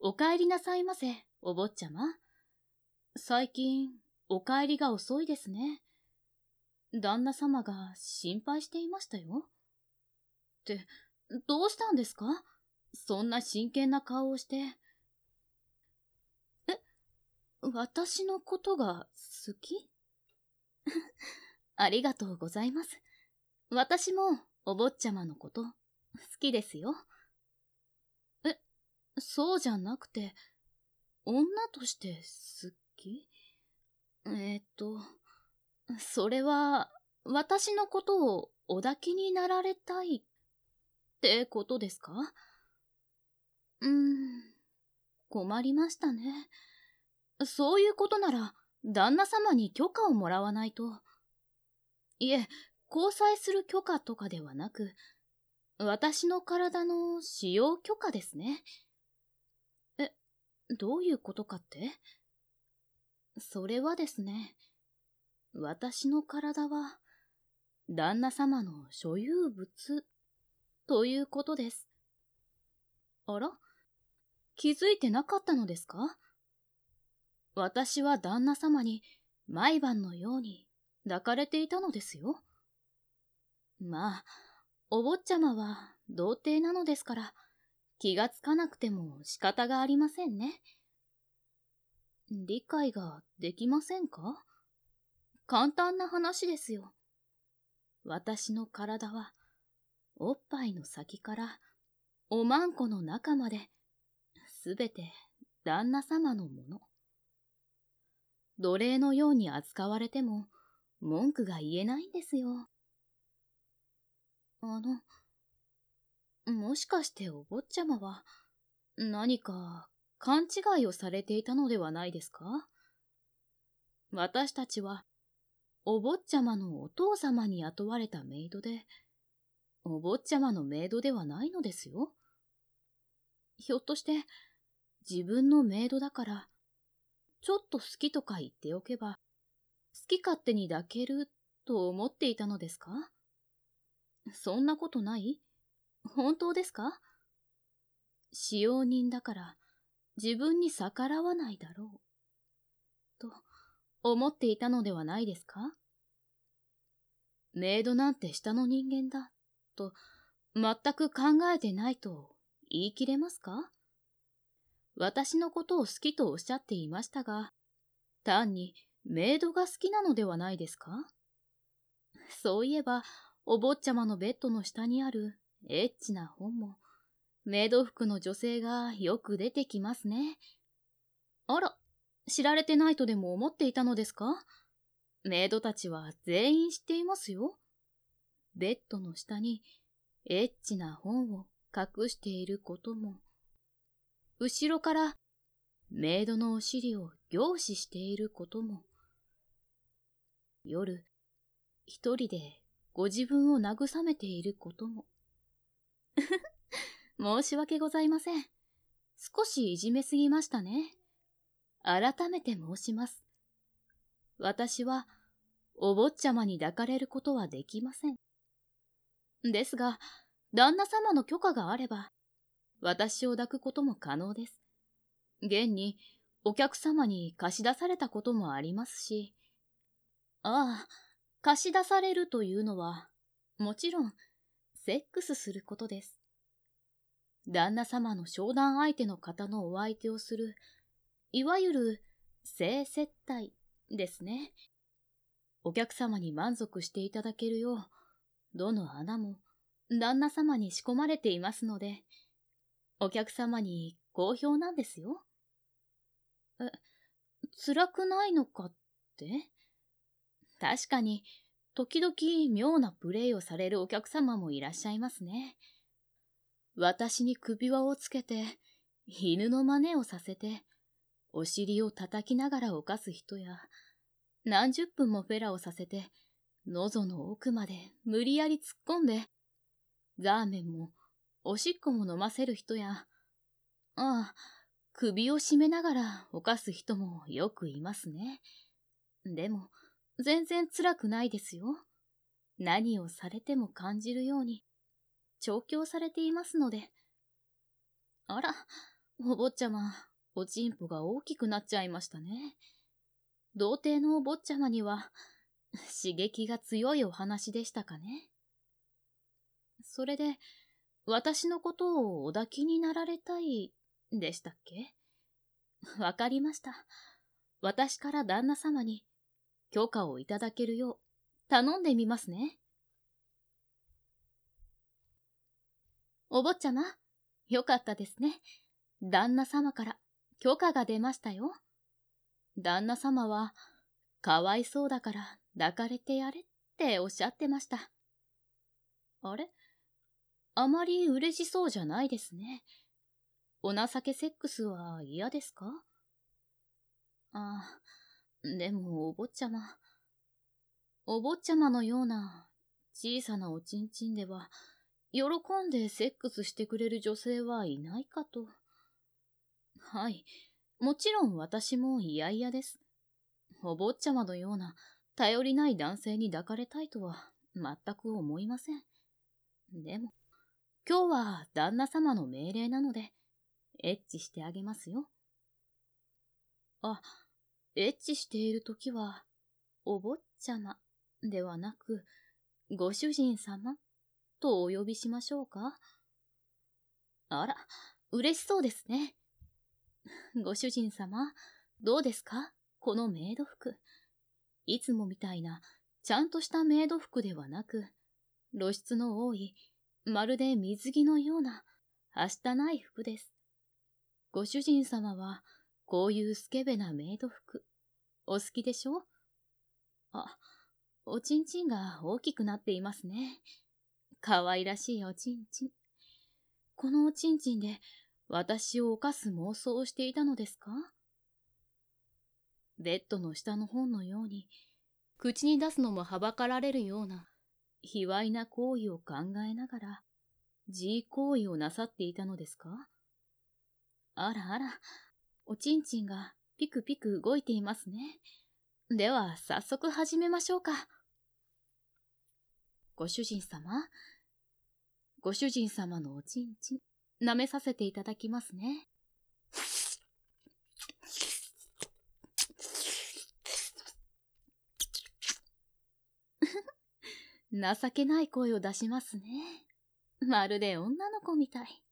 お帰りなさいませ、お坊ちゃま。最近、お帰りが遅いですね。旦那様が心配していましたよ。って、どうしたんですか？そんな真剣な顔をして。私のことが好き？ありがとうございます。私もお坊ちゃまのこと好きですよ。そうじゃなくて、女として好き？それは、私のことをお抱きになられたいってことですか？困りましたね。そういうことなら、旦那様に許可をもらわないと。いえ、交際する許可とかではなく、私の体の使用許可ですね。どういうことかって？それはですね、私の体は、旦那様の所有物、ということです。あら？気づいてなかったのですか？私は旦那様に毎晩のように抱かれていたのですよ。まあ、お坊ちゃまは童貞なのですから気がつかなくても仕方がありませんね。理解ができませんか？簡単な話ですよ。私の体はおっぱいの先からおまんこの中まですべて旦那様のもの。奴隷のように扱われても文句が言えないんですよ。もしかしてお坊ちゃまは何か勘違いをされていたのではないですか？私たちはお坊ちゃまのお父様に雇われたメイドで、お坊ちゃまのメイドではないのですよ。ひょっとして自分のメイドだからちょっと好きとか言っておけば好き勝手に抱けると思っていたのですか？そんなことない？本当ですか？使用人だから自分に逆らわないだろうと思っていたのではないですか？メイドなんて下の人間だと全く考えてないと言い切れますか？私のことを好きとおっしゃっていましたが、単にメイドが好きなのではないですか？そういえば、お坊ちゃまのベッドの下にあるエッチな本も、メイド服の女性がよく出てきますね。あら、知られてないとでも思っていたのですか？メイドたちは全員知っていますよ。ベッドの下にエッチな本を隠していることも、後ろからメイドのお尻を凝視していることも、夜一人でご自分を慰めていることも。申し訳ございません。少しいじめすぎましたね。改めて申します。私はお坊ちゃまに抱かれることはできません。ですが、旦那様の許可があれば、私を抱くことも可能です。現に、お客様に貸し出されたこともありますし、ああ、貸し出されるというのは、もちろん、セックスすることです。旦那様の商談相手の方のお相手をする、いわゆる性接待ですね。お客様に満足していただけるよう、どの穴も旦那様に仕込まれていますので、お客様に好評なんですよ。辛くないのかって？確かに、時々妙なプレイをされるお客様もいらっしゃいますね。私に首輪をつけて、犬の真似をさせて、お尻を叩きながら犯す人や、何十分もフェラをさせて、喉の奥まで無理やり突っ込んで、ザーメンもおしっこも飲ませる人や、首を絞めながら犯す人もよくいますね。でも、全然辛くないですよ。何をされても感じるように、調教されていますので。あら、 お坊ちゃま、おちんぽが大きくなっちゃいましたね。童貞のお坊ちゃまには、刺激が強いお話でしたかね。それで、私のことをお抱きになられたい、でしたっけ？わかりました。私から旦那様に許可をいただけるよう頼んでみますね。お坊ちゃま、よかったですね。旦那様から許可が出ましたよ。旦那様は、かわいそうだから抱かれてやれっておっしゃってました。あれ？あまり嬉しそうじゃないですね。お情けセックスは嫌ですか？ああ、でもお坊ちゃま。お坊ちゃまのような小さなおちんちんでは、喜んでセックスしてくれる女性はいないかと。はい、もちろん私も嫌々です。お坊ちゃまのような頼りない男性に抱かれたいとは全く思いません。でも、今日は旦那様の命令なので、エッチしてあげますよ。あ、エッチしているときは、お坊ちゃまではなく、ご主人様とお呼びしましょうか？あら、嬉しそうですね。ご主人様、どうですか？このメイド服。いつもみたいな、ちゃんとしたメイド服ではなく、露出の多い、まるで水着のような、はしたない服です。ご主人様は、こういうスケベなメイド服、お好きでしょ？あ、おちんちんが大きくなっていますね。かわいらしいおちんちん。このおちんちんで私を犯す妄想をしていたのですか？ベッドの下の本のように、口に出すのもはばかられるような、卑猥な行為を考えながら、自慰行為をなさっていたのですか？あらあら、おちんちんがピクピク動いていますね。では早速始めましょうか。ご主人様、ご主人様のおちんちん、舐めさせていただきますね。情けない声を出しますね。まるで女の子みたい。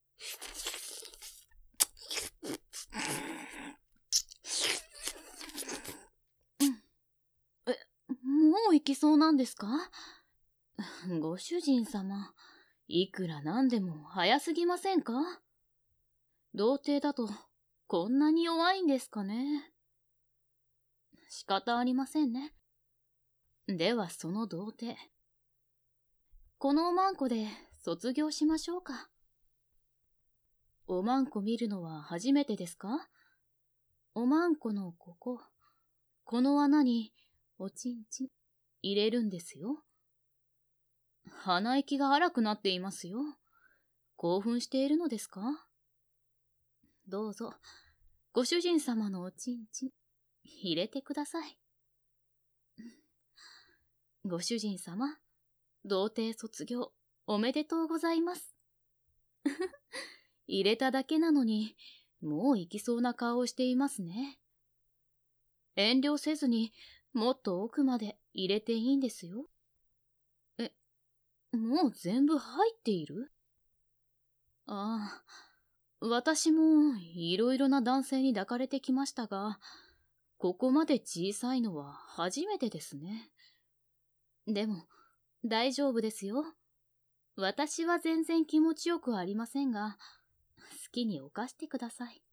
もう行きそうなんですか？ご主人様、いくらなんでも早すぎませんか？童貞だとこんなに弱いんですかね。仕方ありませんね。ではその童貞、このおまんこで卒業しましょうか。おまんこ見るのは初めてですか？おまんこのこの穴におちんちん入れるんですよ。鼻息が荒くなっていますよ。興奮しているのですか？どうぞ、ご主人様のおちんちん入れてください。ご主人様、童貞卒業おめでとうございます。入れただけなのに、もう行きそうな顔をしていますね。遠慮せずに、もっと奥まで入れていいんですよ。もう全部入っている？ああ、私もいろいろな男性に抱かれてきましたが、ここまで小さいのは初めてですね。でも、大丈夫ですよ。私は全然気持ちよくありませんが、好きに犯してください。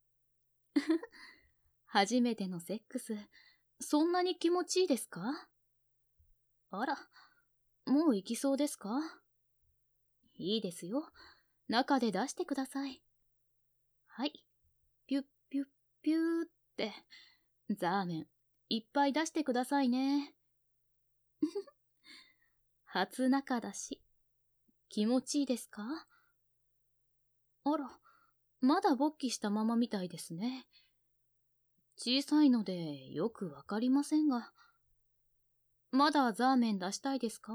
初めてのセックス、そんなに気持ちいいですか？あら、もう行きそうですか？いいですよ。中で出してください。はい。ピュッピュッピューって、ザーメン、いっぱい出してくださいね。初中だし、気持ちいいですか？あら、まだ勃起したままみたいですね。小さいのでよくわかりませんが。まだザーメン出したいですか？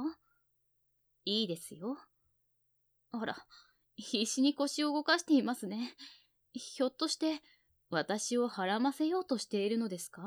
いいですよ。あら、必死に腰を動かしていますね。 ひょっとして、私をはらませようとしているのですか？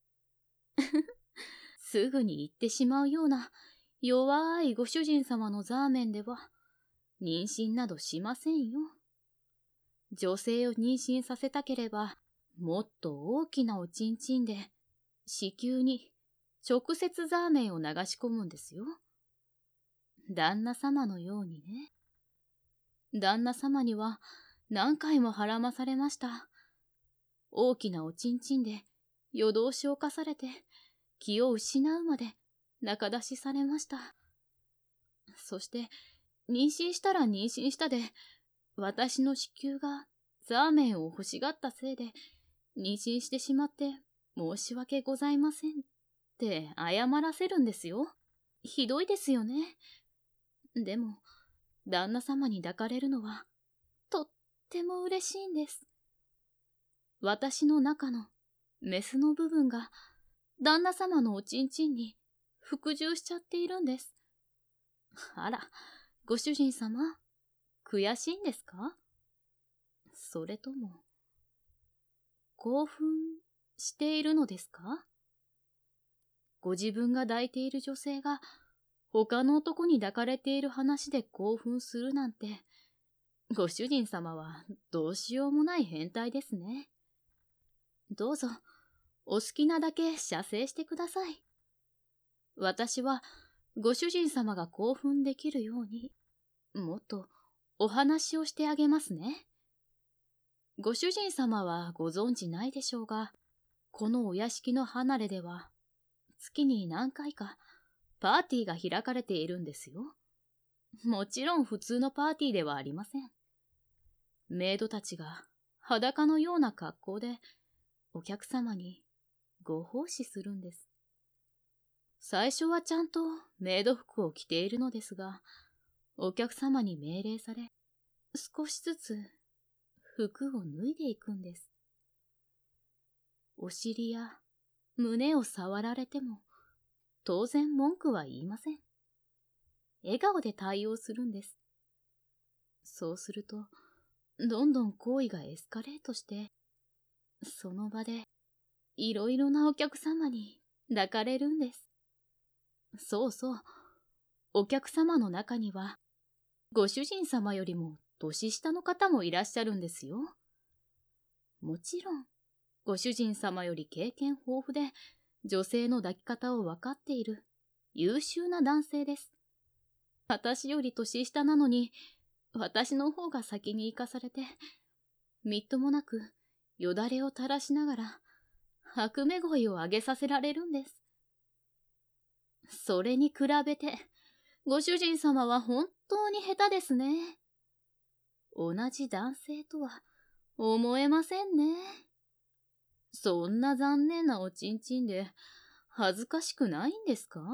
すぐに言ってしまうような弱いご主人様のザーメンでは、妊娠などしませんよ。女性を妊娠させたければ、もっと大きなおちんちんで、子宮に直接ザーメンを流し込むんですよ。旦那様のようにね。旦那様には何回もはらまされました。大きなおちんちんで夜通し犯されて気を失うまで仲出しされました。そして妊娠したら妊娠したで、私の子宮がザーメンを欲しがったせいで妊娠してしまって申し訳ございませんって謝らせるんですよ。ひどいですよね。でも旦那様に抱かれるのはとっても嬉しいんです。私の中のメスの部分が旦那様のおちんちんに服従しちゃっているんです。あら、ご主人様、悔しいんですか？それとも、興奮しているのですか？ご自分が抱いている女性が他の男に抱かれている話で興奮するなんて、ご主人様はどうしようもない変態ですね。どうぞ、お好きなだけ射精してください。私はご主人様が興奮できるように、もっとお話をしてあげますね。ご主人様はご存じないでしょうが、このお屋敷の離れでは、月に何回かパーティーが開かれているんですよ。もちろん普通のパーティーではありません。メイドたちが裸のような格好でお客様にご奉仕するんです。最初はちゃんとメイド服を着ているのですが、お客様に命令され、少しずつ服を脱いでいくんです。お尻や胸を触られても当然文句は言いません。笑顔で対応するんです。そうすると、どんどん行為がエスカレートして、その場でいろいろなお客様に抱かれるんです。そうそう、お客様の中には、ご主人様よりも年下の方もいらっしゃるんですよ。もちろん、ご主人様より経験豊富で、女性の抱き方を分かっている優秀な男性です。私より年下なのに、私の方が先に行かされて、みっともなくよだれを垂らしながら、悪目声を上げさせられるんです。それに比べて、ご主人様は本当に下手ですね。同じ男性とは思えませんね。そんな残念なおちんちんで恥ずかしくないんですか？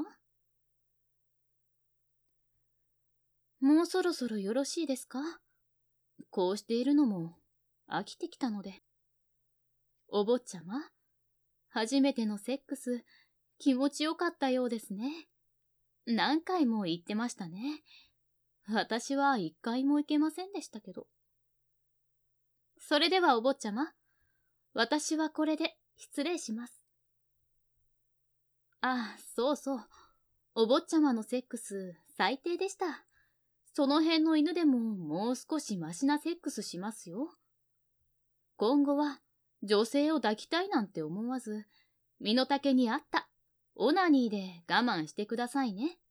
もうそろそろよろしいですか？こうしているのも飽きてきたので。お坊ちゃま、初めてのセックス気持ちよかったようですね。何回も言ってましたね。私は一回も行けませんでしたけど。それではお坊ちゃま、私はこれで失礼します。ああ、そうそう。お坊ちゃまのセックス最低でした。その辺の犬でももう少しマシなセックスしますよ。今後は女性を抱きたいなんて思わず、身の丈に合ったオナニーで我慢してくださいね。